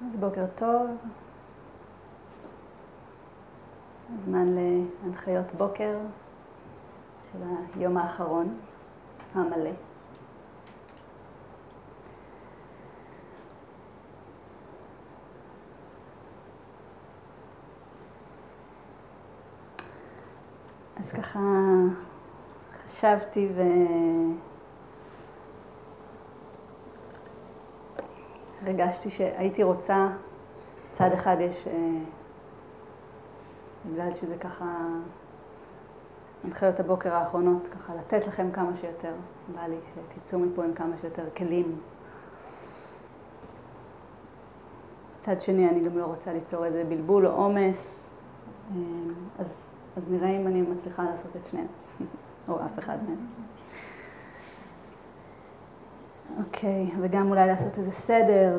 אז בוקר טוב. הזמן להנחיות בוקר של היום האחרון, המלא. אז ככה חשבתי הרגשתי שהייתי רוצה, צד אחד יש, בגלל שזה ככה, הנחיות הבוקר האחרונות, ככה לתת לכם כמה שיותר, בא לי שתצאו מפה עם כמה שיותר כלים. צד שני, אני גם לא רוצה ליצור איזה בלבול או עומס, אז נראה אם אני מצליחה לעשות את שניהם, או אף אחד מהם. אוקיי, וגם אולי לעשות איזה סדר,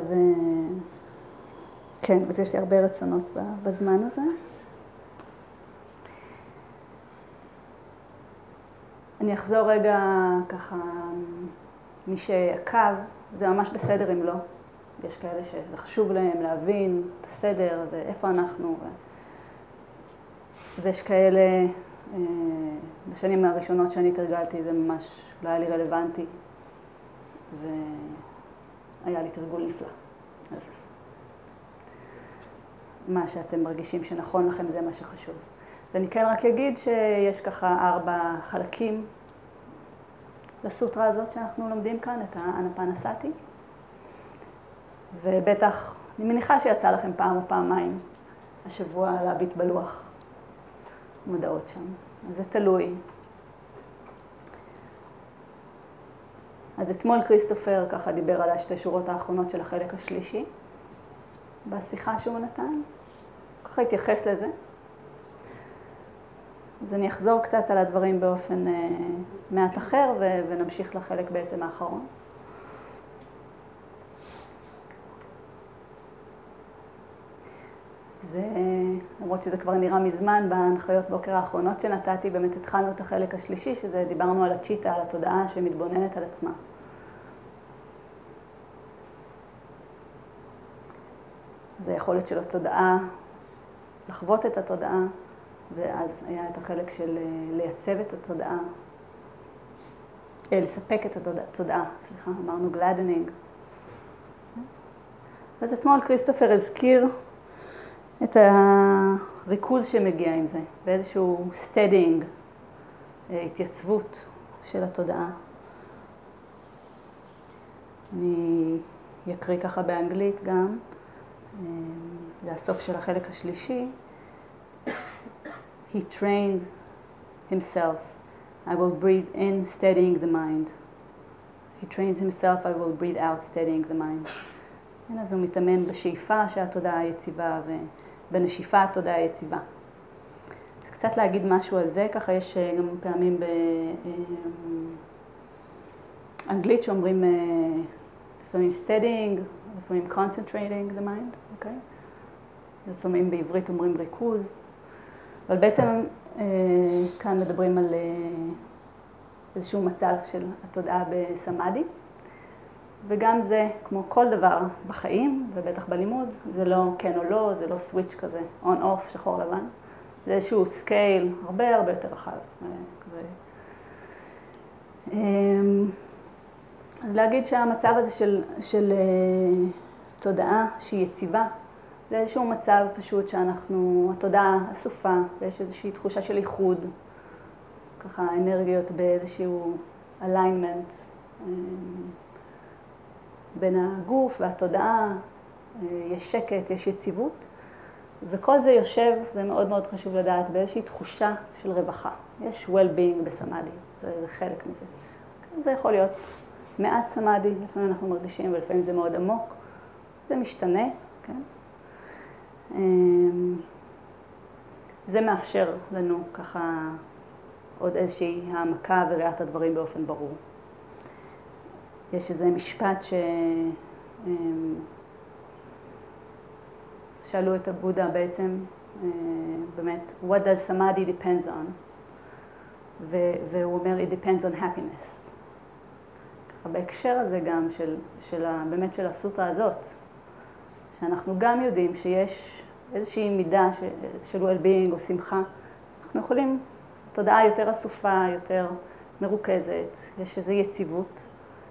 כן, אז יש לי הרבה רצונות בזמן הזה. אני אחזור רגע ככה, מי שעקב, זה ממש בסדר אם לא. יש כאלה שזה חשוב להם להבין את הסדר ואיפה אנחנו. ויש כאלה, בשנים הראשונות שאני תרגלתי, זה ממש לא היה לי רלוונטי. והיה לי תרגול נפלא. אז מה שאתם מרגישים שנכון לכם זה מה שחשוב. ואני כן רק אגיד שיש ככה 4 חלקים לסוטרה הזאת שאנחנו לומדים כאן, את האנפנסאטי. ובטח, אני מניחה שיצא לכם פעם או פעמיים השבוע להביט בלוח מודעות שם. אז זה תלוי. אז אתמול כריסטופר ככה דיבר על 2 שורות האחרונות של החלק השלישי, בשיחה שהוא נתן. ככה התייחס לזה. אז אני אחזור קצת על הדברים באופן מעט אחר, ונמשיך לחלק בעצם האחרון. זה, למרות שזה כבר נראה מזמן, בהנחיות בוקר האחרונות שנתתי, באמת התחלנו את החלק השלישי, שזה דיברנו על הצ'יטה, על התודעה שמתבוננת על עצמה. זה יכולת של התודעה, לחוות את התודעה, ואז היה את החלק של לייצב את התודעה, לספק את התודעה, סליחה, אמרנו gladdening. אז אתמול כריסטופר הזכיר את הריכוז שמגיע עם זה, באיזשהו steadying, התייצבות של התודעה. אני אקריא ככה באנגלית גם, זה הסוף של החלק השלישי. He trains himself. I will breathe in, steadying the mind. He trains himself, I will breathe out, steadying the mind. אז הוא מתאמן בשאיפה שהתודעה יציבה, ובנשיפה התודעה יציבה. אז קצת להגיד משהו על זה, ככה יש גם פעמים באנגלית שאומרים לפעמים steadying, לפעמים concentrating the mind, אוקיי? לפעמים בעברית אומרים ריכוז. אבל בעצם כאן מדברים על איזשהו מצב של התודעה בסמאדי. וגם זה, כמו כל דבר בחיים, ובטח בלימוד, זה לא כן או לא, זה לא סוויץ' כזה, on-off, שחור לבן. זה איזשהו סקייל הרבה הרבה יותר רחב. אז להגיד שהמצב הזה של תודעה שהיא יציבה, זה איזשהו מצב פשוט שאנחנו, התודעה אסופה, ויש איזושהי תחושה של איחוד, ככה אנרגיות באיזשהו alignment בין הגוף והתודעה, יש שקט, יש יציבות, וכל זה יושב, זה מאוד מאוד חשוב לדעת, באיזושהי תחושה של רווחה. יש well-being בסמאדי, זה חלק מזה. זה יכול להיות מעט סמאדי, לפעמים אנחנו מרגישים, ולפעמים זה מאוד עמוק. זה משתנה, כן? זה מאפשר לנו ככה עוד איזושהי העמקה וראיית הדברים באופן ברור. יש איזה משפט שאלו את הבודה בעצם, באמת, what does samadhi depends on? והוא אומר, it depends on happiness. ככה בהקשר הזה גם באמת של הסוטרה הזאת, שאנחנו גם יודעים שיש איזושהי מידה של well-being או שמחה, אנחנו יכולים, תודעה יותר אסופה, יותר מרוכזת, יש איזו יציבות.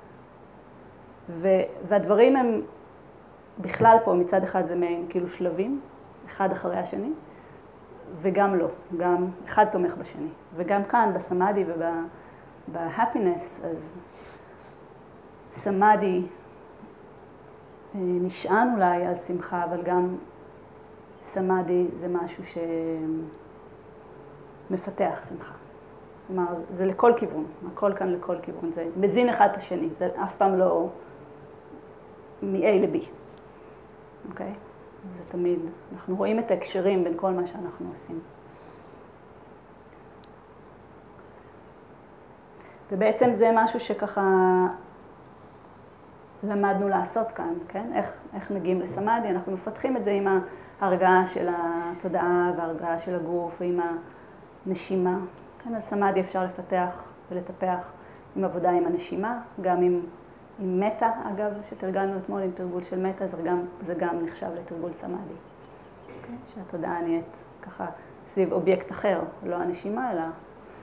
והדברים הם בכלל פה, מצד אחד זה מעין כאילו שלבים, אחד אחרי השני, וגם לא, גם אחד תומך בשני. וגם כאן, בסמאדי ובהפינס, אז סמאדי נשען אולי על שמחה, אבל גם סמאדי זה משהו שמפתח שמחה. כלומר, זה לכל כיוון, הכל כאן לכל כיוון, זה מזין אחד את השני, זה אף פעם לא מ-A ל-B, אוקיי? זה תמיד, אנחנו רואים את ההקשרים בין כל מה שאנחנו עושים. ובעצם זה משהו שככה למדנו לעשות כאן, כן? איך מגיעים לסמאדי, אנחנו מפתחים את זה עם ההרגעה של התודעה וההרגעה של הגוף ועם הנשימה. כן, אז סמאדי אפשר לפתח ולטפח עם עבודה עם הנשימה, גם עם מטה, אגב, שתרגלנו אתמול עם תרגול של מטה, זה גם נחשב לתרגול סמאדי. כן? שהתודעה נהיית ככה סביב אובייקט אחר, לא הנשימה, אלא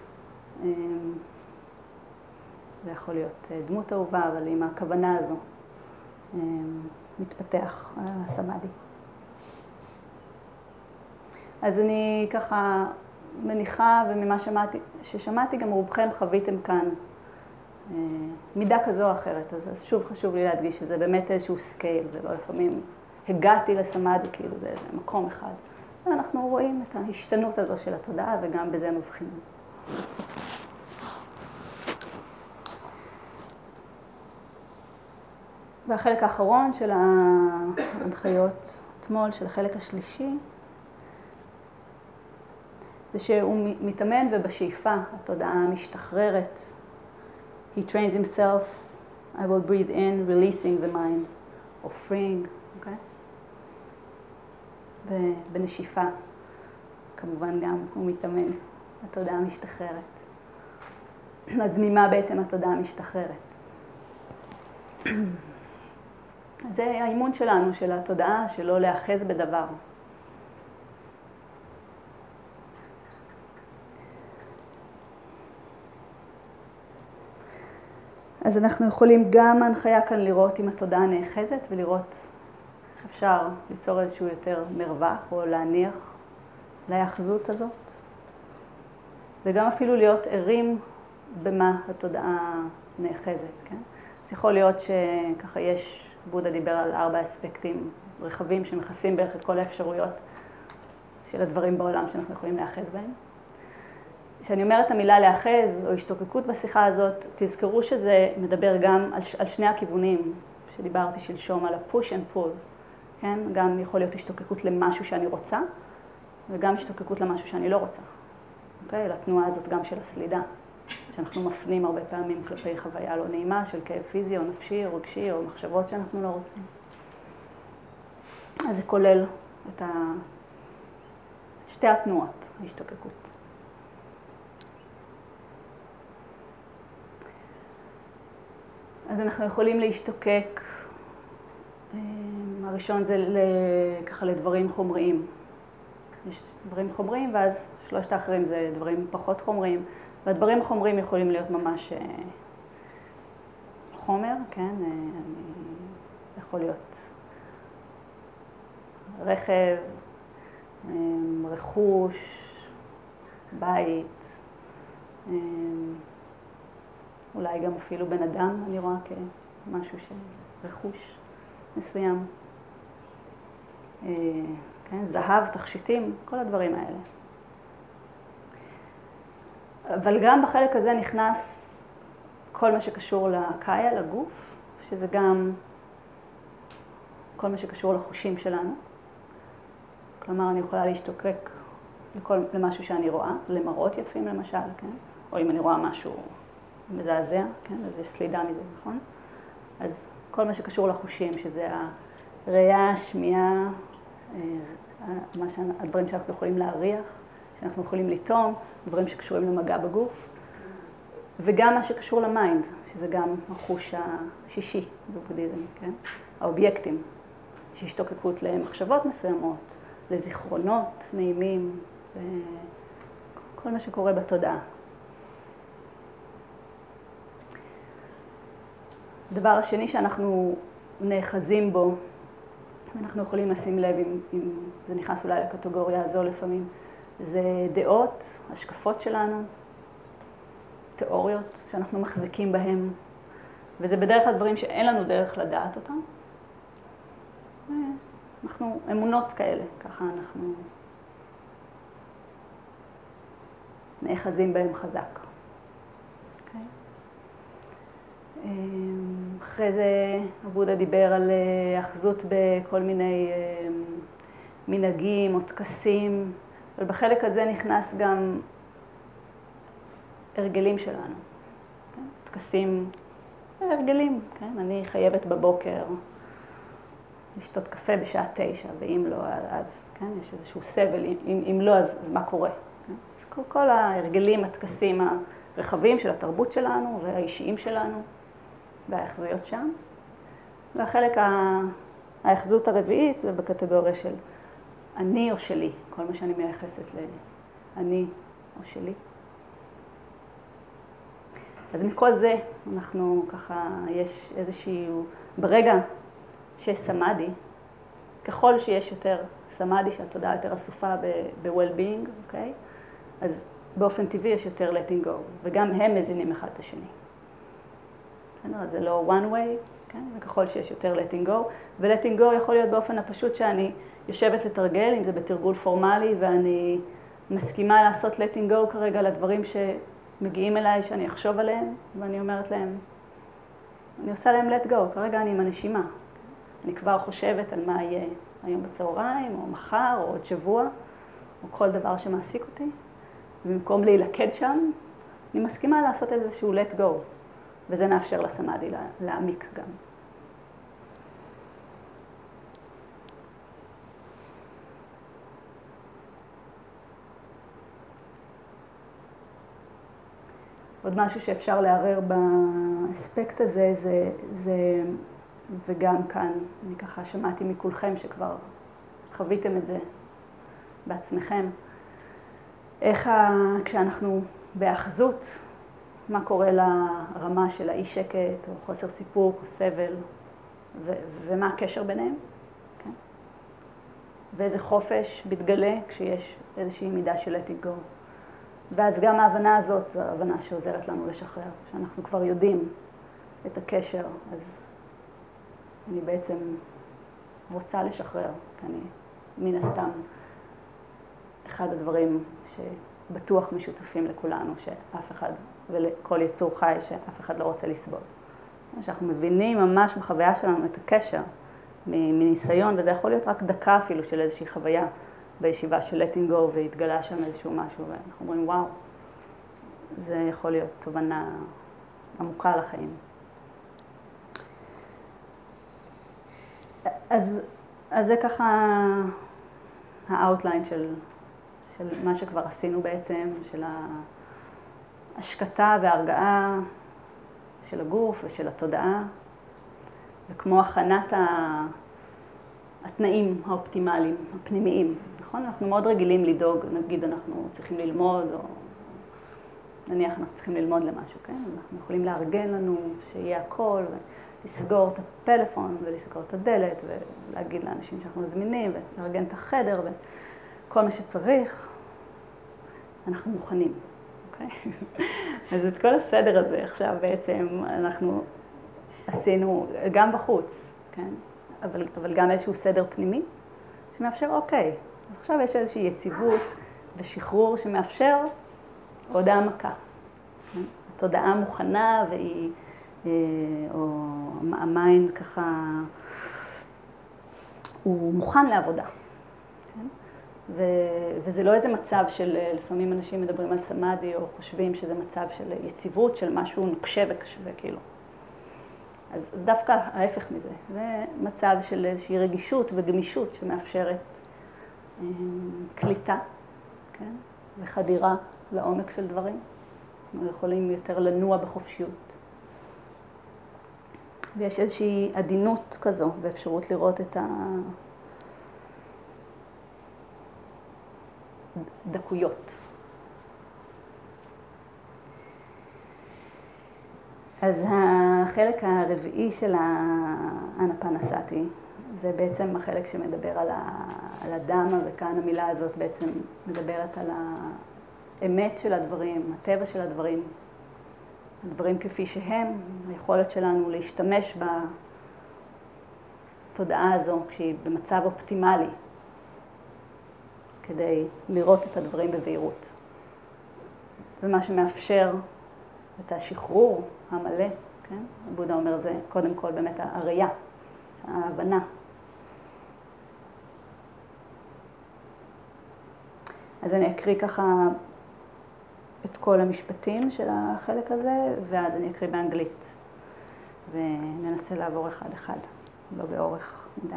זה יכול להיות דמות אהובה, אבל עם הכוונה הזו מתפתח הסמאדי. אז אני ככה מניחה, וממה ששמעתי, גם רובכם חוויתם כאן מידה כזו או אחרת. אז שוב חשוב לי להדגיש שזה באמת איזשהו סקייל, זה לא לפעמים הגעתי לסמאדי, כאילו זה מקום אחד. ואנחנו רואים את ההשתנות הזו של התודעה, וגם בזה מבחינים. והחלק האחרון של ההנחיות אתמול, של החלק השלישי, זה שהוא מתאמן ובשאיפה התודעה משתחררת. He trains himself, I will breathe in, releasing the mind, or freeing, אוקיי? ובנשיפה, כמובן גם הוא מתאמן, התודעה משתחררת. אז ממה בעצם התודעה משתחררת? זה האימון שלנו, של התודעה, שלא להאחז בדבר. אז אנחנו יכולים גם ההנחיה כאן לראות אם התודעה נאחזת, ולראות איך אפשר ליצור איזשהו יותר מרווח, או להניח להאחזות הזאת. וגם אפילו להיות ערים במה התודעה נאחזת, כן? אז יכול להיות שככה יש, בודה דיבר על 4 אספקטים רחבים שמכסים בערך את כל האפשרויות של הדברים בעולם שאנחנו יכולים להאחז בהם. כשאני אומרת המילה להאחז או השתוקקות בשיחה הזאת, תזכרו שזה מדבר גם על שני הכיוונים שדיברתי שלשום, על ה-push and pull, כן? גם יכול להיות השתוקקות למשהו שאני רוצה, וגם השתוקקות למשהו שאני לא רוצה. אוקיי? לתנועה הזאת גם של הסלידה, שאנחנו מפנים הרבה פעמים כלפי חוויה לא נעימה של כאב פיזי או נפשי או רגשי או מחשבות שאנחנו לא רוצים. אז זה כולל את שתי התנועות, ההשתוקקות. אז אנחנו יכולים להשתוקק, הראשון זה ככה לדברים חומריים. יש דברים חומריים ואז 3 האחרים זה דברים פחות חומריים. והדברים החומריים יכולים להיות ממש חומר, כן? זה יכול להיות רכב, רכוש, בית, אולי גם אפילו בן אדם, אני רואה כמשהו רכוש מסוים. כן? זהב, תכשיטים, כל הדברים האלה. אבל גם בחלק הזה נכנס כל מה שקשור לקאיה, לגוף, שזה גם כל מה שקשור לחושים שלנו. כלומר, אני יכולה להשתוקק למשהו שאני רואה, למראות יפים למשל, כן? או אם אני רואה משהו מזעזע, כן? אז יש סלידה מזה, נכון? אז כל מה שקשור לחושים, שזה הראייה, השמיעה, הדברים שאנחנו יכולים להריח, שאנחנו יכולים לטעום, דברים שקשורים למגע בגוף, וגם מה שקשור למיינד, שזה גם החוש השישי בבודהיזם, כן? האובייקטים, יש השתוקקות למחשבות מסוימות, לזיכרונות נעימים, כל מה שקורה בתודעה. הדבר השני שאנחנו נאחזים בו, ואנחנו יכולים לשים לב אם זה נכנס אולי לקטגוריה הזו לפעמים, זה דעות, השקפות שלנו, תיאוריות שאנחנו מחזיקים בהן, וזה בדרך כלל דברים שאין לנו דרך לדעת אותם. אנחנו אמונות כאלה, ככה אנחנו נאחזים בהם חזק. אחרי זה הבודה דיבר על אחזות בכל מיני מנהגים או טקסים, אבל בחלק הזה נכנס גם הרגלים שלנו. טקסים, הרגלים, כן? אני חייבת בבוקר לשתות קפה בשעה 9, ואם לא, אז כן, יש איזשהו סבל, אם לא, אז מה קורה? כן? כל ההרגלים, הטקסים הרחבים של התרבות שלנו והאישיים שלנו, והאחזויות שם. והחלק האחזות הרביעית זה בקטגוריה של אני או שלי, כל מה שאני מייחסת לאני או שלי. אז מכל זה אנחנו ככה, יש איזשהו, ברגע שיש סמאדי, ככל שיש יותר סמאדי, שהתודעה יותר אסופה ב-well-being, אוקיי? אז באופן טבעי יש יותר letting go, וגם הם מזינים אחד את השני. זה לא one way, כן? וככל שיש יותר letting go, ו-letting go יכול להיות באופן הפשוט שאני יושבת לתרגל, אם זה בתרגול פורמלי, ואני מסכימה לעשות letting go כרגע לדברים שמגיעים אליי, שאני אחשוב עליהם, ואני אומרת להם, אני עושה להם let go, כרגע אני עם הנשימה. אני כבר חושבת על מה יהיה היום בצהריים, או מחר, או עוד שבוע, או כל דבר שמעסיק אותי, ובמקום להילכד שם, אני מסכימה לעשות איזשהו let go. וזה מאפשר לסמאדי להעמיק גם. עוד משהו שאפשר לערער באספקט הזה, זה וגם כאן, אני ככה שמעתי מכולכם שכבר חוויתם את זה בעצמכם, איך כשאנחנו באחזות, מה קורה לרמה של האי שקט, או חוסר סיפוק, או סבל, ומה הקשר ביניהם, כן? ואיזה חופש מתגלה כשיש איזושהי מידה של letting go. ואז גם ההבנה הזאת, זו ההבנה שעוזרת לנו לשחרר, שאנחנו כבר יודעים את הקשר, אז אני בעצם רוצה לשחרר, כי אני מן הסתם אחד הדברים שבטוח משותפים לכולנו, שאף אחד ולכל יצור חי שאף אחד לא רוצה לסבול. שאנחנו מבינים ממש בחוויה שלנו את הקשר מניסיון, וזה יכול להיות רק דקה אפילו של איזושהי חוויה בישיבה של letting go, והתגלה שם איזשהו משהו, ואנחנו אומרים, וואו, זה יכול להיות תובנה עמוקה לחיים. אז זה ככה האוטליין של מה שכבר עשינו בעצם, של ההשקטה וההרגעה של הגוף ושל התודעה, וכמו הכנת התנאים האופטימליים, הפנימיים, נכון? אנחנו מאוד רגילים לדאוג, נגיד אנחנו צריכים ללמוד, או נניח אנחנו צריכים ללמוד למשהו, כן? אנחנו יכולים לארגן לנו שיהיה הכל, ולסגור את הפלאפון ולסגור את הדלת, ולהגיד לאנשים שאנחנו זמינים, ולארגן את החדר, וכל מה שצריך, אנחנו מוכנים. אז את כל הסדר הזה עכשיו בעצם אנחנו עשינו גם בחוץ, כן? אבל גם איזשהו סדר פנימי שמאפשר, אוקיי, עכשיו יש איזושהי יציבות ושחרור שמאפשר עוד העמקה. התודעה מוכנה והיא, או המיינד ככה, הוא מוכן לעבודה. וזה לא איזה מצב של, לפעמים אנשים מדברים על סמאדי או חושבים שזה מצב של יציבות, של משהו נוקשה וקשה, כאילו. אז דווקא ההפך מזה. זה מצב של איזושהי רגישות וגמישות שמאפשרת קליטה, כן? וחדירה לעומק של דברים. אנחנו יכולים יותר לנוע בחופשיות. ויש איזושהי עדינות כזו, ואפשרות לראות את הדקויות. אז החלק הרביעי של האנפנסאטי, זה בעצם החלק שמדבר על הדמה, וכאן המילה הזאת בעצם מדברת על האמת של הדברים, הטבע של הדברים, הדברים כפי שהם, היכולת שלנו להשתמש בתודעה הזו כשהיא במצב אופטימלי, כדי לראות את הדברים בבהירות. ומה שמאפשר את השחרור המלא, כן? בודה אומר זה קודם כל באמת הראייה, ההבנה. אז אני אקריא ככה את כל המשפטים של החלק הזה, ואז אני אקריא באנגלית, וננסה לעבור אחד אחד, לא באורך מדי.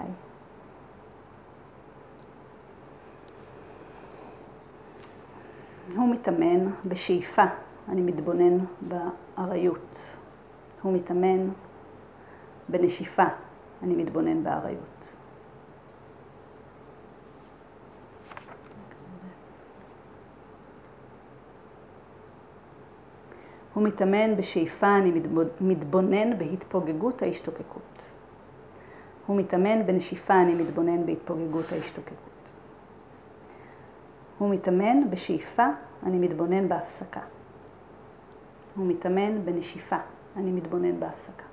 הוא מתאמן בשאיפה, אני מתבונן באריות. הוא מתאמן בנשיפה, אני מתבונן באריות. הוא מתאמן בשאיפה, אני מתבונן בהתפוגגות ההשתוקקות. הוא מתאמן בנשיפה, אני מתבונן בהתפוגגות ההשתוקקות. הוא מתאמן בשאיפה, אני מתבונן בהפסקה. הוא מתאמן בנשיפה, אני מתבונן בהפסקה.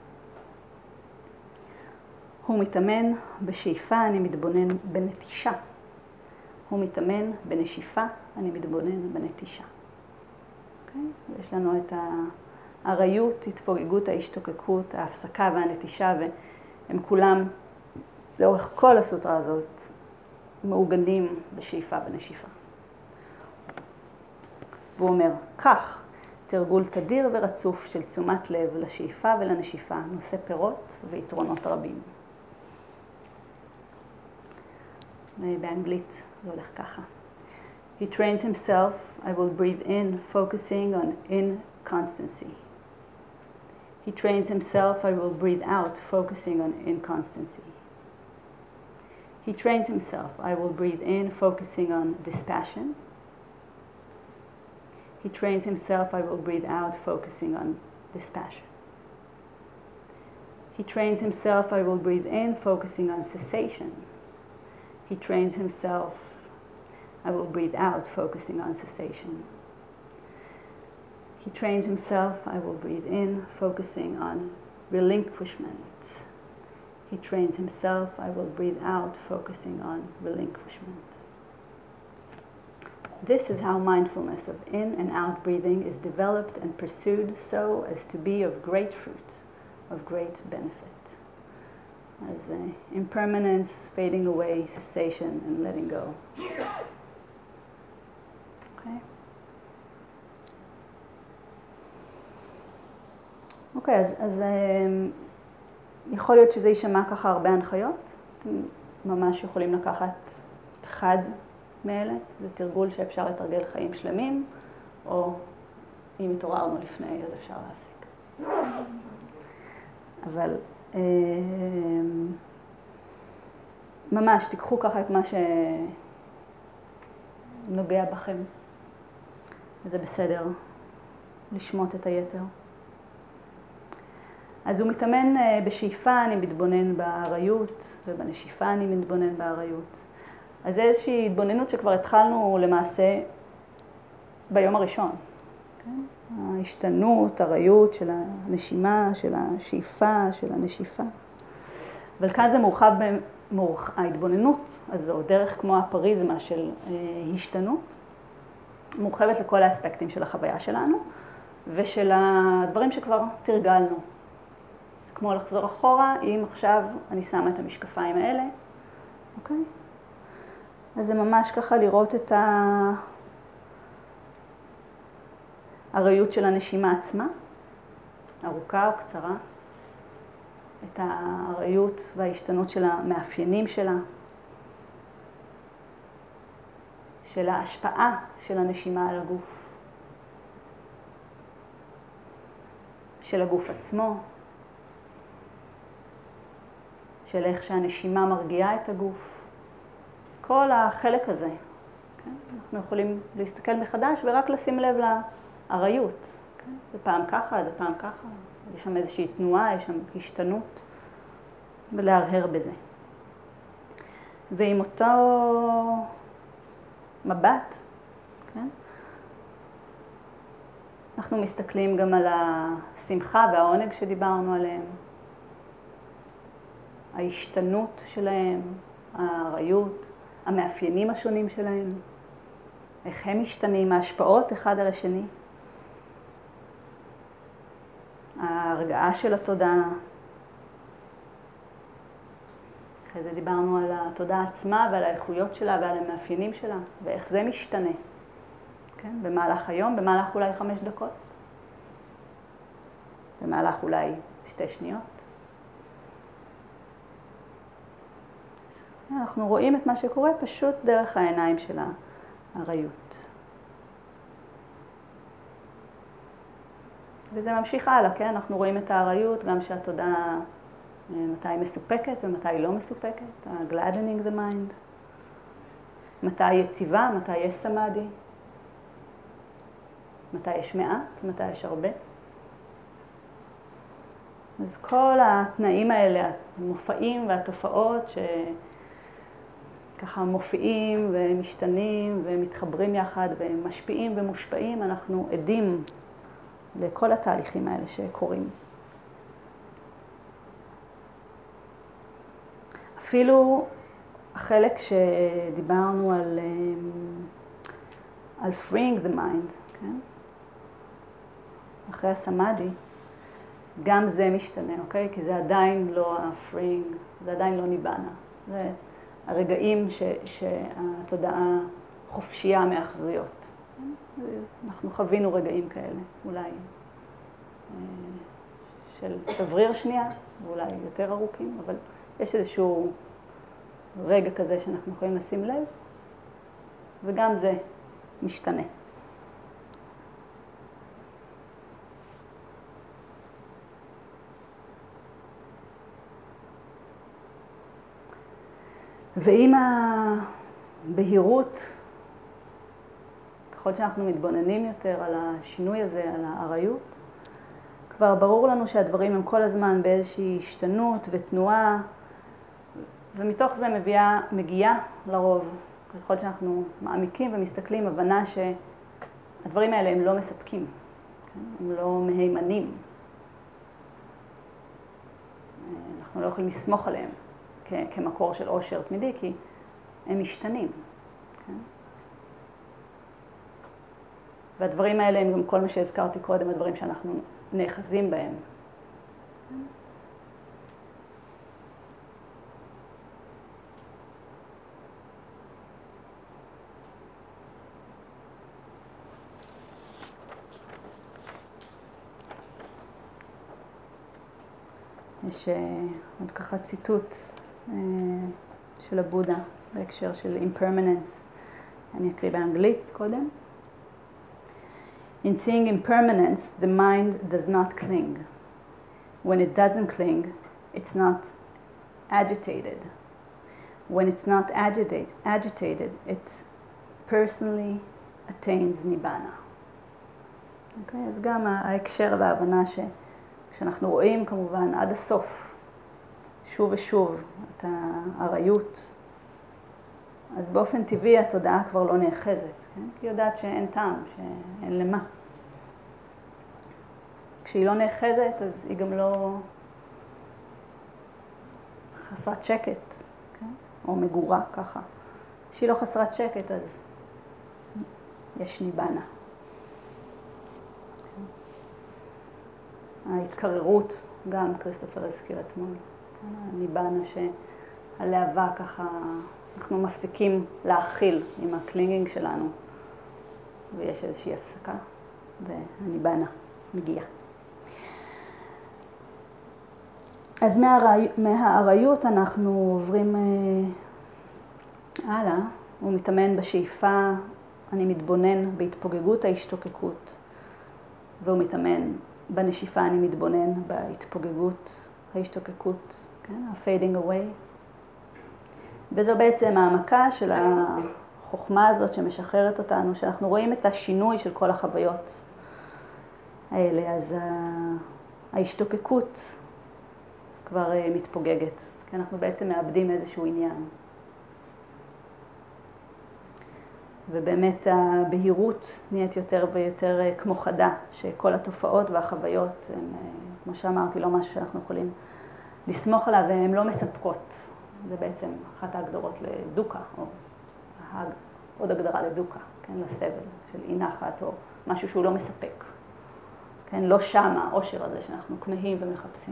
הוא מתאמן בשאיפה, אני מתבונן בנטישה. הוא מתאמן בנשיפה, אני מתבונן בנטישה. Okay? יש לנו את האריות, התפוגגות, ההשתוקקות, ההפסקה והנטישה, והם כולם, לאורך כל הסוטרה הזאת, מעוגנים בשאיפה ונשיפה. והוא אומר, כך, תרגול תדיר ורצוף של תשומת לב לשאיפה ולנשיפה, נושא פירות ויתרונות רבים. באנגלית זה הולך ככה. He trains himself, I will breathe in, focusing on inconstancy. He trains himself, I will breathe out, focusing on inconstancy. He trains himself, I will breathe in, focusing on dispassion. He trains himself, I will breathe out, focusing on dispassion. He trains himself, I will breathe in, focusing on cessation. He trains himself, I will breathe out, focusing on cessation. He trains himself, I will breathe in, focusing on relinquishment. He trains himself, I will breathe out, focusing on relinquishment. This is how mindfulness of in and out breathing is developed and pursued so as to be of great fruit, of great benefit. As impermanence, fading away, cessation, and letting go. אוקיי, אז יכול להיות שזה יישמע ככה הרבה הנחיות. אתם ממש יכולים לקחת אחד מאלה. זה תרגול שאפשר לתרגל חיים שלמים, או אם התעוררנו לפני, אז אפשר להפסיק. אבל ממש תיקחו ככה את מה שנוגע בכם. וזה בסדר לשמוט את היתר. אז הוא מתאמן בשאיפה, אני מתבונן באריות, ובנשיפה אני מתבונן באריות. אז זה איזושהי התבוננות שכבר התחלנו למעשה ביום הראשון. כן? ההשתנות, הריות של הנשימה, של השאיפה, של הנשיפה. אבל כאן זה מורחב, ההתבוננות הזו, דרך כמו הפריזמה של השתנות, מורחבת לכל האספקטים של החוויה שלנו, ושל הדברים שכבר תרגלנו. כמו לחזור אחורה, אם עכשיו אני שמה את המשקפיים האלה, אוקיי? אז זה ממש ככה לראות את הריות של הנשימה עצמה, ארוכה או קצרה, את הריות וההשתנות של המאפיינים שלה, של ההשפעה של הנשימה על הגוף, של הגוף עצמו, של איך שהנשימה מרגיעה את הגוף. כל החלק הזה. כן? אנחנו יכולים להסתכל מחדש ורק לשים לב לארעיות. כן? זה פעם ככה, זה פעם ככה. יש שם איזושהי תנועה, יש שם השתנות. ולהרהר בזה. ועם אותו מבט, כן? אנחנו מסתכלים גם על השמחה והעונג שדיברנו עליהם, ההשתנות שלהם, הארעיות, המאפיינים השונים שלהם, איך הם משתנים, ההשפעות אחד על השני, ההרגעה של התודעה. אחרי זה דיברנו על התודעה עצמה ועל האיכויות שלה ועל המאפיינים שלה, ואיך זה משתנה. כן? במהלך היום, במהלך אולי 5 דקות, במהלך אולי 2 שניות. אנחנו רואים את מה שקורה פשוט דרך העיניים של הארעיות. וזה ממשיך הלאה, כן? אנחנו רואים את הארעיות, גם שהתודעה מתי היא מסופקת ומתי היא לא מסופקת, ה-gladdening the mind, מתי היא יציבה, מתי יש סמאדי, מתי יש מעט, מתי יש הרבה. אז כל התנאים האלה, המופעים והתופעות שככה מופיעים ומשתנים ומתחברים יחד ומשפיעים ומושפעים, אנחנו עדים לכל התהליכים האלה שקורים. אפילו החלק שדיברנו על freeing the mind, כן? אחרי הסמאדי, גם זה משתנה, אוקיי? כי זה עדיין לא ה-freeing, זה עדיין לא ניבאנה. זה הרגעים שהתודעה חופשייה מאחזויות. אנחנו חווינו רגעים כאלה, אולי של שבריר שנייה, ואולי יותר ארוכים, אבל יש איזשהו רגע כזה שאנחנו יכולים לשים לב, וגם זה משתנה. ועם הבהירות, ככל שאנחנו מתבוננים יותר על השינוי הזה, על הארעיות, כבר ברור לנו שהדברים הם כל הזמן באיזושהי השתנות ותנועה, ומתוך זה מגיעה לרוב, ככל שאנחנו מעמיקים ומסתכלים, הבנה שהדברים האלה הם לא מספקים, כן? הם לא מהימנים. אנחנו לא יכולים לסמוך עליהם כמקור של עושר תמידי, כי הם משתנים. כן? והדברים האלה הם גם כל מה שהזכרתי קודם, הדברים שאנחנו נאחזים בהם. יש עוד ככה ציטוט של הבודה בהקשר של impermanence. אני אקריא באנגלית קודם. In seeing impermanence, the mind does not cling. When it doesn't cling, it's not agitated. When it's not agitated, it personally attains nibbana. Okay, אז גם ההקשר וההבנה שאנחנו רואים כמובן עד הסוף, שוב ושוב, את הארעיות, אז באופן טבעי התודעה כבר לא נאחזת, כן? כי היא יודעת שאין טעם, שאין למה. כשהיא לא נאחזת, אז היא גם לא חסרת שקט, כן? או מגורה ככה. כשהיא לא חסרת שקט, אז יש ניבנה. ההתקררות, גם כריסטופר הזכיר אתמול, הניבנה שהלהבה ככה, אנחנו מפסיקים להכיל עם הקלינגינג שלנו, ויש איזושהי הפסקה, והניבנה מגיעה. אז מהארעיות אנחנו עוברים הלאה, הוא מתאמן בשאיפה, אני מתבונן בהתפוגגות ההשתוקקות, והוא מתאמן בנשיפה, אני מתבונן בהתפוגגות ההשתוקקות, כן? ה-fading away. וזו בעצם העמקה של החוכמה הזאת שמשחררת אותנו, שאנחנו רואים את השינוי של כל החוויות האלה, אז ההשתוקקות כבר מתפוגגת, כי אנחנו בעצם מאבדים איזשהו עניין. ובאמת הבהירות נהיית יותר ויותר כמו חדה, שכל התופעות והחוויות הן, כמו שאמרתי, לא משהו שאנחנו יכולים לסמוך עליו, והן לא מספקות. זה בעצם אחת ההגדרות לדוקה, או עוד הגדרה לדוקה, כן, לסבל של אי נחת, או משהו שהוא לא מספק. כן, לא שם העושר הזה שאנחנו כמהים ומחפשים.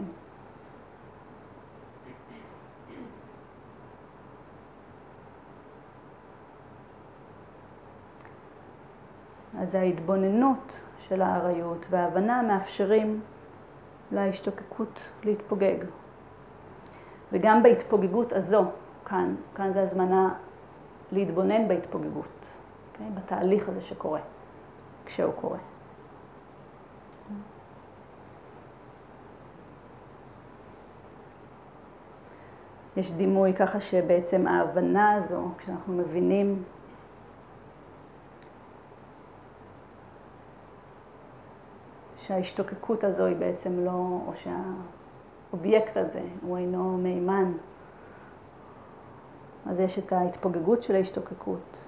אז ההתבוננות של העריות וההבנה מאפשרים להשתוקקות להתפוגג. וגם בהתפוגגות הזו, כאן זה הזמנה להתבונן בהתפוגגות, okay? בתהליך הזה שקורה, כשהוא קורה. יש דימוי ככה שבעצם ההבנה הזו, כשאנחנו מבינים שההשתוקקות הזו היא בעצם לא, או שהאובייקט הזה הוא אינו מימן, אז יש את ההתפוגגות של ההשתוקקות.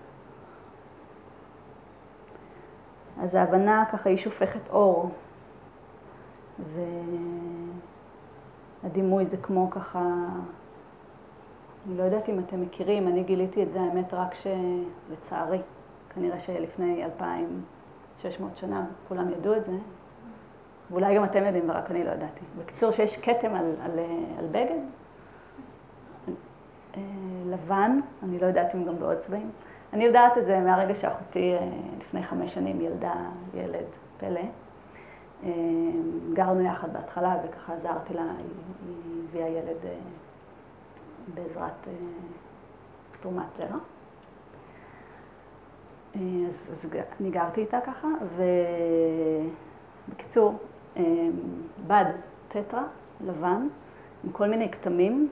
אז ההבנה ככה היא שופכת אור, והדימוי זה כמו ככה, אני לא יודעת אם אתם מכירים, אני גיליתי את זה האמת רק שלצערי, כנראה שלפני 2600 שנה כולם ידעו את זה, ואולי גם אתם יודעים ורק אני לא ידעתי. בקיצור שיש כתם על בגד, לבן, אני לא יודעת אם גם בעוד צבעים. אני יודעת את זה מהרגע שאחותי לפני 5 שנים ילדה ילד פלא. גרנו יחד בהתחלה וככה עזרתי לה, היא הביאה ילד בעזרת תרומת זרע. אז אני גרתי איתה ככה, ובקיצור, בד טטרה, לבן, עם כל מיני כתמים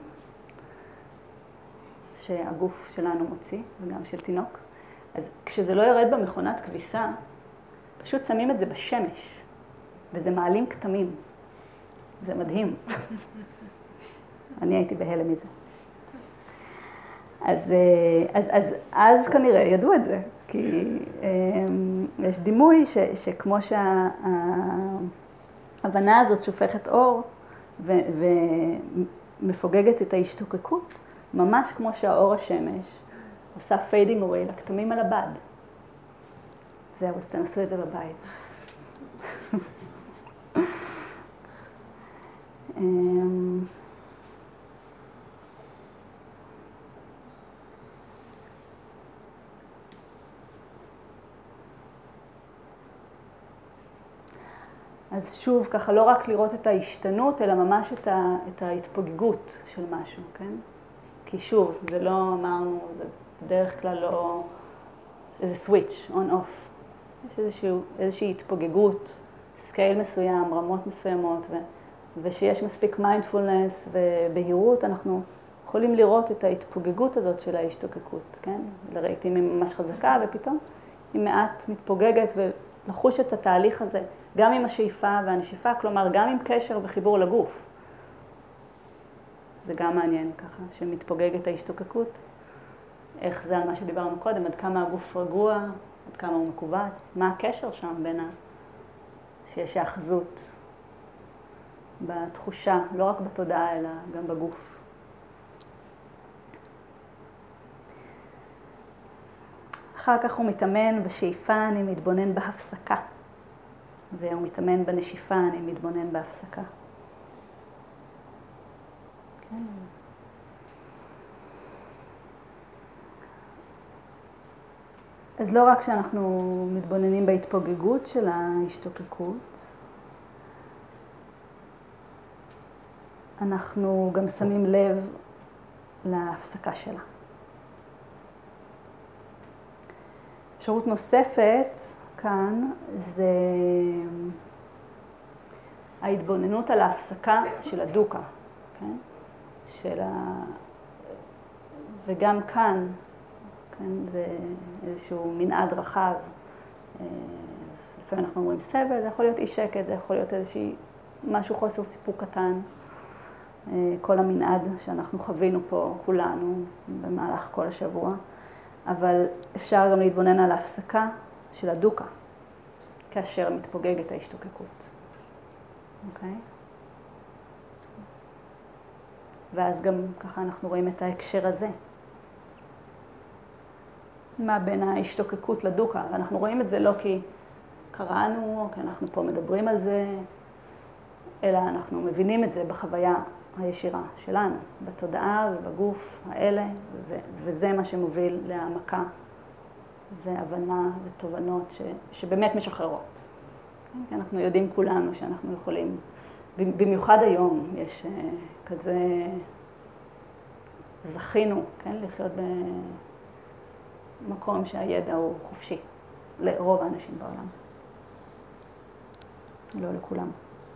שהגוף שלנו מוציא, וגם של תינוק. אז כשזה לא יורד במכונת כביסה, פשוט שמים את זה בשמש, וזה מעלים כתמים. זה מדהים. אני הייתי בהלם מזה. אז כנראה ידעו את זה, כי יש דימוי שכמו שההבנה הזאת שופכת אור ומפוגגת את ההשתוקקות, ממש כמו שהאור השמש עושה fading away לכתמים על הבד. זהו, אז תנסו את זה בבית. אז שוב, ככה לא רק לראות את ההשתנות, אלא ממש את ההתפוגגות של משהו, כן? כי שוב, זה לא אמרנו, זה בדרך כלל לא איזה סוויץ', און אוף. יש איזושהי התפוגגות, סקייל מסוים, רמות מסוימות, ושיש מספיק מיינדפולנס ובהירות, אנחנו יכולים לראות את ההתפוגגות הזאת של ההשתוקקות, כן? לעתים היא ממש חזקה, ופתאום היא מעט מתפוגגת, ולחוש את התהליך הזה, גם עם השאיפה והנשיפה, כלומר, גם עם קשר וחיבור לגוף. זה גם מעניין ככה, שמתפוגגת ההשתוקקות. איך זה על מה שדיברנו קודם, עד כמה הגוף רגוע, עד כמה הוא מקובץ, מה הקשר שם בין שיש האחזות בתחושה, לא רק בתודעה, אלא גם בגוף. אחר כך הוא מתאמן בשאיפה, אני מתבונן בהפסקה. והוא מתאמן בנשיפה, אני מתבונן בהפסקה. כן. אז לא רק שאנחנו מתבוננים בהתפוגגות של ההשתוקקות, אנחנו גם שמים לב להפסקה שלה. אפשרות נוספת כאן זה ההתבוננות על ההפסקה של הדוקה, כן? וגם כאן, זה איזשהו מנעד רחב. לפעמים אנחנו אומרים סבל, זה יכול להיות אי שקט, זה יכול להיות משהו חוסר סיפוק קטן. כל המנעד שאנחנו חווינו פה כולנו במהלך כל השבוע. אבל אפשר גם להתבונן על ההפסקה של הדוקה, כאשר מתפוגגת ההשתוקקות. אוקיי? ואז גם ככה אנחנו רואים את ההקשר הזה. מה בין ההשתוקקות לדוקה. ואנחנו רואים את זה לא כי קראנו, כי אנחנו פה מדברים על זה, אלא אנחנו מבינים את זה בחוויה הישירה שלנו, בתודעה ובגוף האלה, וזה מה שמוביל להעמקה והבנה ותובנות שבאמת משחררות. כי אנחנו יודעים כולנו שאנחנו יכולים, במיוחד היום יש כזה, זכינו, לחיות במקום שהידע הוא חופשי, לרוב האנשים בעולם. לא לכולם.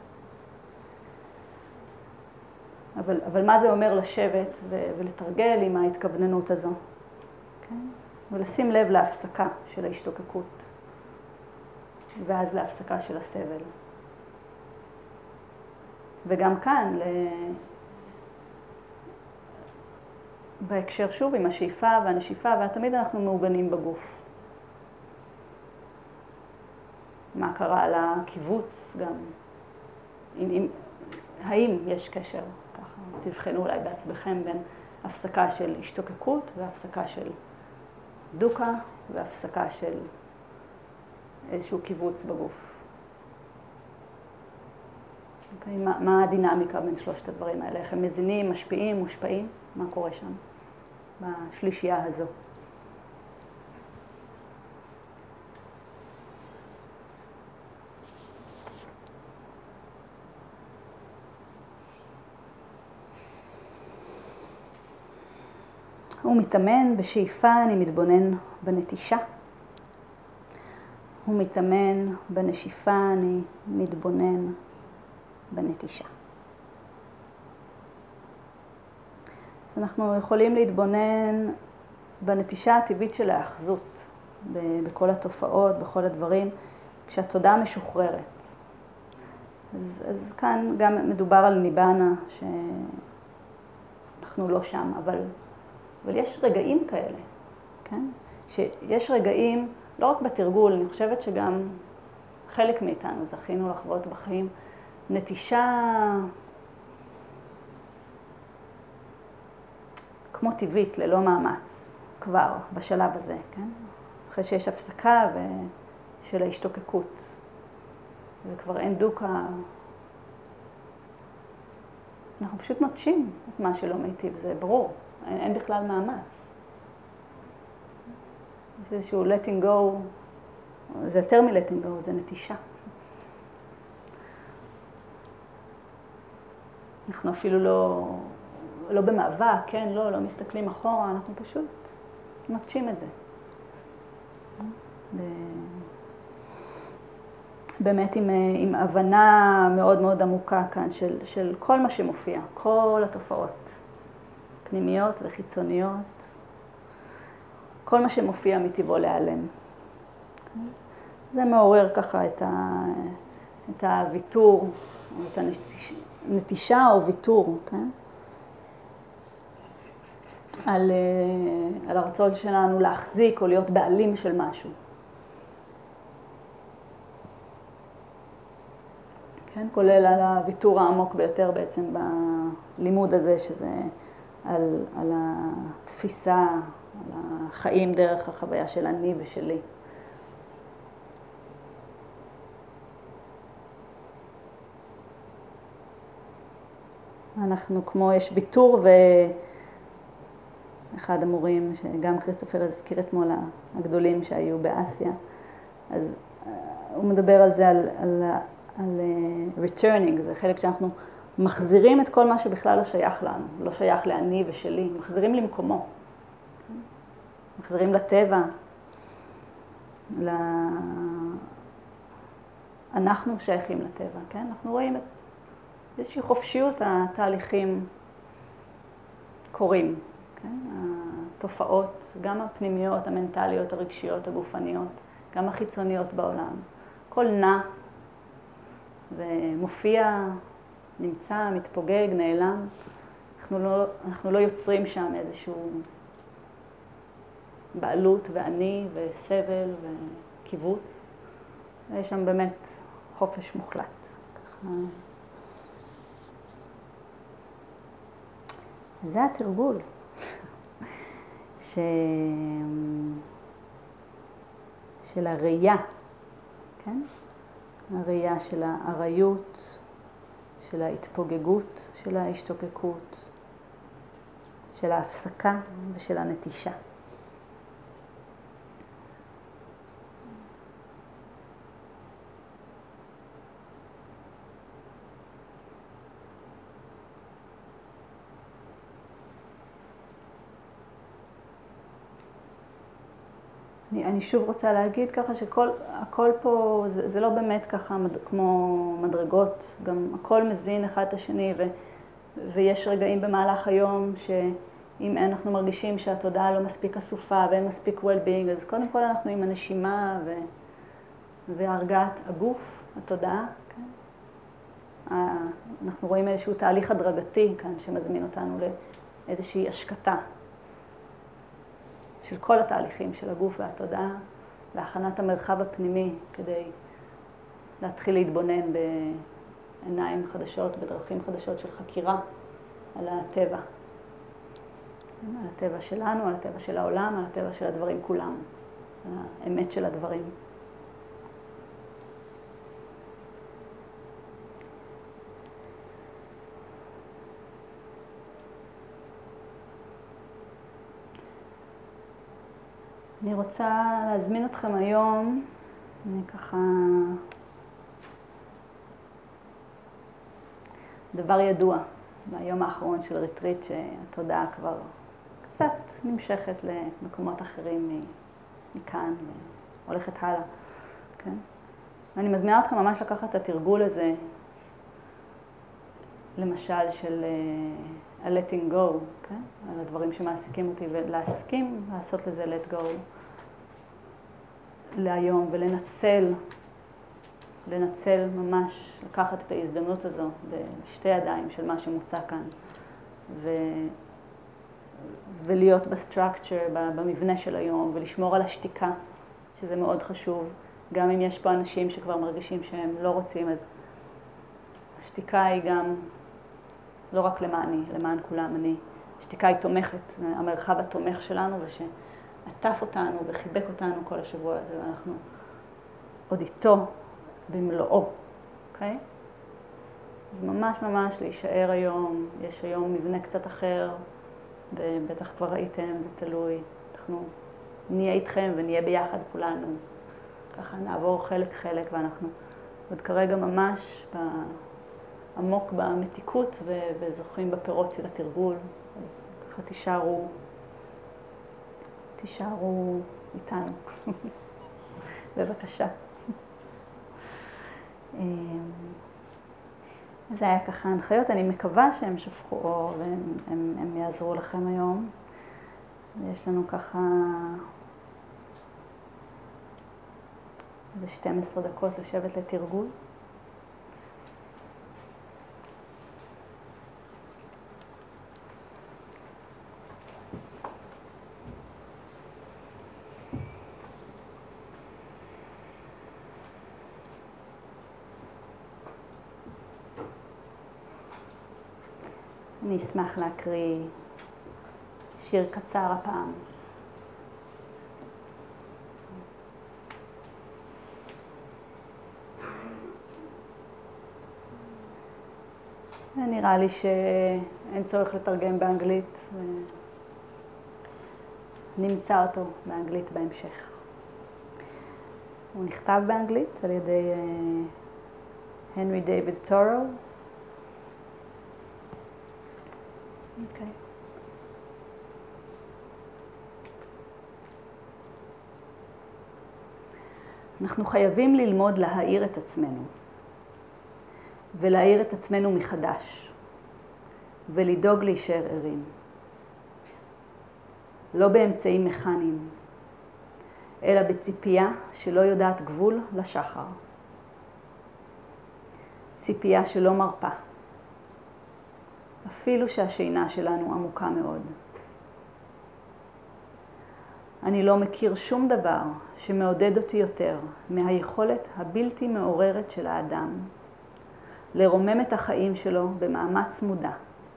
אבל מה זה אומר לשבת ולתרגל עם ההתכווננות הזו? ולשים לב להפסקה של ההשתוקקות, ואז להפסקה של הסבל. וגם כאן, בהקשר שוב עם השאיפה והנשיפה, ותמיד אנחנו מעוגנים בגוף. מה קרה על הקיבוץ גם? האם יש קשר, ככה, תבחנו אולי בעצמכם בין הפסקה של השתוקקות והפסקה של דוקה והפסקה של איזשהו קיבוץ בגוף. אוקיי? מה הדינמיקה בין שלושת הדברים האלה? איך הם מזינים, משפיעים, מושפעים? מה קורה שם בשלישייה הזו? הוא מתאמן בשאיפה, אני מתבונן בנטישה. הוא מתאמן בנשיפה, אני מתבונן בנטישה. אז אנחנו יכולים להתבונן בנטישה הטבעית של האחזות, בכל התופעות, בכל הדברים, כשהתודעה משוחררת. אז כאן גם מדובר על ניבאנה, שאנחנו לא שם, אבל יש רגעים כאלה, כן? שיש רגעים, לא רק בתרגול, אני חושבת שגם חלק מאיתנו זכינו לחוות בחיים, נטישה כמו טבעית, ללא מאמץ, כבר בשלב הזה, כן? אחרי שיש הפסקה של ההשתוקקות, וכבר אין דוקה, אנחנו פשוט נוטשים את מה שלא מיטיב, זה ברור. אין בכלל מאמץ. יש איזשהו letting go, זה יותר מ-letting go, זה נטישה. אנחנו אפילו לא במאבק, כן, לא מסתכלים אחורה, אנחנו פשוט נוטשים את זה. באמת עם הבנה מאוד מאוד עמוקה כאן של כל מה שמופיע, כל התופעות. פנימיות וחיצוניות, כל מה שמופיע מטבעו להיעלם. זה מעורר ככה את הוויתור, את הנטישה או ויתור, כן? על הרצון שלנו להחזיק או להיות בעלים של משהו. כן? כולל על הוויתור העמוק ביותר בעצם בלימוד הזה, שזה על התפיסה, על החיים דרך החוויה של אני ושלי. אנחנו כמו, יש ויתור, ואחד המורים, שגם כריסטופר הזכיר אתמול, הגדולים שהיו באסיה, אז הוא מדבר על זה, על returning, זה חלק שאנחנו מחזירים את כל מה שבכלל לא שייך לנו, לא שייך לאני ושלי, מחזירים למקומו. מחזירים לטבע, אנחנו שייכים לטבע, כן? אנחנו רואים את איזושהי חופשיות התהליכים קורים, כן? התופעות, גם הפנימיות, המנטליות, הרגשיות, הגופניות, גם החיצוניות בעולם. הכל נע ומופיע, נמצא, מתפוגג, נעלם. אנחנו לא יוצרים שם איזשהו בעלות ואני וסבל וקיבוץ. יש שם באמת חופש מוחלט. ככה. זה התרגול. של הראייה, כן? הראייה של האריות, של ההתפוגגות, של ההשתוקקות, של ההפסקה ושל הנטישה. אני שוב רוצה להגיד ככה שהכל פה, זה לא באמת ככה כמו מדרגות, גם הכל מזין אחד את השני, ויש רגעים במהלך היום שאם אנחנו מרגישים שהתודעה לא מספיק אסופה ואין מספיק well-being, אז קודם כל אנחנו עם הנשימה והרגעת הגוף, התודעה. כן? אנחנו רואים איזשהו תהליך הדרגתי כאן שמזמין אותנו לאיזושהי השקטה. של כל התהליכים של הגוף והתודעה, להכנת המרחב הפנימי כדי להתחיל להתבונן בעיניים חדשות, בדרכים חדשות של חקירה על הטבע. על הטבע שלנו, על הטבע של העולם, על הטבע של הדברים כולם, על האמת של הדברים. אני רוצה להזמין אתכם היום, אני ככה, דבר ידוע ביום האחרון של ריטריט שהתודעה כבר קצת נמשכת למקומות אחרים מכאן והולכת הלאה, כן? ואני מזמינה אתכם ממש לקחת את התרגול הזה, למשל של ה-letting go, כן? על הדברים שמעסיקים אותי, ולהסכים לעשות לזה let go להיום, ולנצל ממש, לקחת את ההזדמנות הזו בשתי ידיים של מה שמוצע כאן, ולהיות בסטרקצ'ר, במבנה של היום, ולשמור על השתיקה, שזה מאוד חשוב. גם אם יש פה אנשים שכבר מרגישים שהם לא רוצים, אז השתיקה היא גם לא רק למעני, למען כולם אני. השתיקה היא תומכת, המרחב התומך שלנו, ושעטף אותנו וחיבק אותנו כל השבוע הזה, ואנחנו עוד איתו במלואו, אוקיי? אז ממש להישאר היום, יש היום מבנה קצת אחר, ובטח כבר ראיתם, זה תלוי. אנחנו נהיה איתכם ונהיה ביחד כולנו. ככה נעבור חלק, ואנחנו עוד כרגע ממש עמוק במתיקות וזוכים בפירות של התרגול. אז ככה תישארו איתנו. בבקשה. זה היה ככה הנחיות, אני מקווה שהם שפכו אור והם יעזרו לכם היום. יש לנו ככה איזה 12 דקות לשבת לתרגול. אני אשמח להקריא שיר קצר הפעם. נראה לי שאין צורך לתרגם באנגלית, נמצא אותו באנגלית בהמשך. הוא נכתב באנגלית על ידי הנרי דיוויד תורו. אוקיי. אנחנו חייבים ללמוד להאיר את עצמנו, ולהאיר את עצמנו מחדש, ולדאוג להישאר ערים. לא באמצעים מכניים, אלא בציפייה שלא יודעת גבול לשחר. ציפייה שלא מרפה, אפילו שהשינה שלנו עמוקה מאוד. אני לא מכיר שום דבר שמעודד אותי יותר מהיכולת הבלתי מעוררת של האדם לרומם את החיים שלו במאמץ מודע.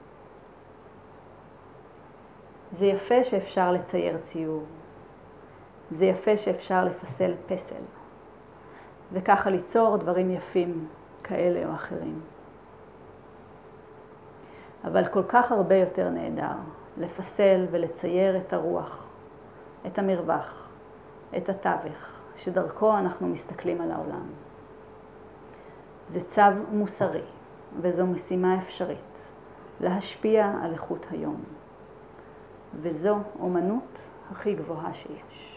זה יפה שאפשר לצייר ציור. זה יפה שאפשר לפסל פסל. וככה ליצור דברים יפים כאלה או אחרים. אבל כל כך הרבה יותר נהדר לפסל ולצייר את הרוח, את המרווח, את התווך, שדרכו אנחנו מסתכלים על העולם. זה צו מוסרי, וזו משימה אפשרית, להשפיע על איכות היום. וזו אומנות הכי גבוהה שיש.